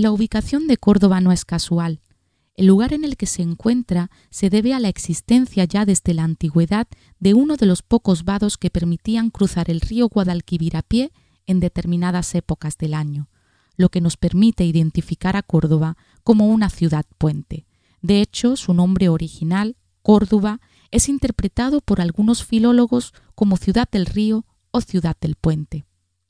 La ubicación de Córdoba no es casual. El lugar en el que se encuentra se debe a la existencia ya desde la antigüedad de uno de los pocos vados que permitían cruzar el río Guadalquivir a pie en determinadas épocas del año, lo que nos permite identificar a Córdoba como una ciudad puente. De hecho, su nombre original, Córdoba, es interpretado por algunos filólogos como ciudad del río o ciudad del puente.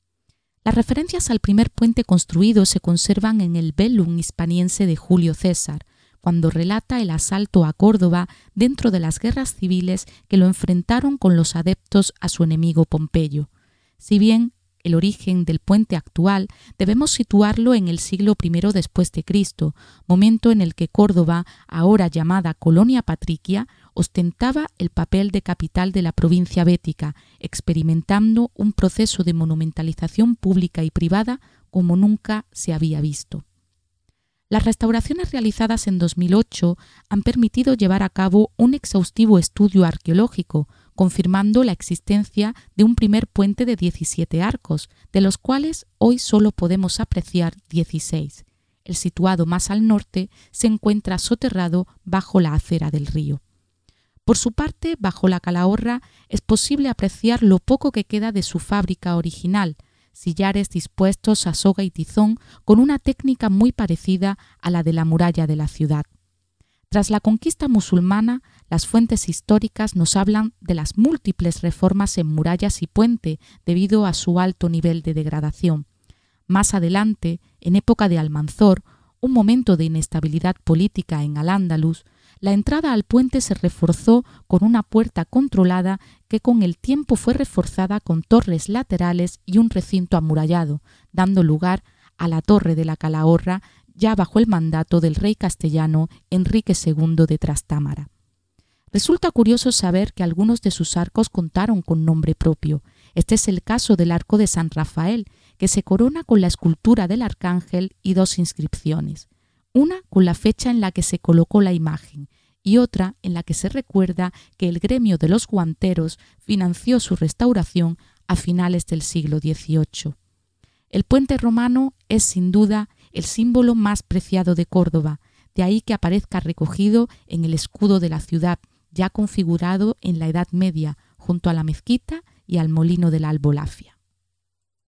Las referencias al primer puente construido se conservan en el Bellum hispaniense de Julio César, cuando relata el asalto a Córdoba dentro de las guerras civiles que lo enfrentaron con los adeptos a su enemigo Pompeyo. Si bien el origen del puente actual debemos situarlo en el siglo I después de Cristo, momento en el que Córdoba, ahora llamada Colonia Patricia, ostentaba el papel de capital de la provincia bética, experimentando un proceso de monumentalización pública y privada como nunca se había visto. Las restauraciones realizadas en 2008 han permitido llevar a cabo un exhaustivo estudio arqueológico, confirmando la existencia de un primer puente de 17 arcos, de los cuales hoy solo podemos apreciar 16. El situado más al norte se encuentra soterrado bajo la acera del río. Por su parte, bajo la Calahorra es posible apreciar lo poco que queda de su fábrica original, sillares dispuestos a soga y tizón con una técnica muy parecida a la de la muralla de la ciudad. Tras la conquista musulmana, las fuentes históricas nos hablan de las múltiples reformas en murallas y puente debido a su alto nivel de degradación. Más adelante, en época de Almanzor, un momento de inestabilidad política en Al-Ándalus, la entrada al puente se reforzó con una puerta controlada que con el tiempo fue reforzada con torres laterales y un recinto amurallado, dando lugar a la Torre de la Calahorra ya bajo el mandato del rey castellano Enrique II de Trastámara. Resulta curioso saber que algunos de sus arcos contaron con nombre propio. Este es el caso del arco de San Rafael, que se corona con la escultura del arcángel y dos inscripciones. Una con la fecha en la que se colocó la imagen y otra en la que se recuerda que el gremio de los guanteros financió su restauración a finales del siglo XVIII. El puente romano es sin duda el símbolo más preciado de Córdoba, de ahí que aparezca recogido en el escudo de la ciudad, ya configurado en la Edad Media, junto a la mezquita y al molino de la Albolafia.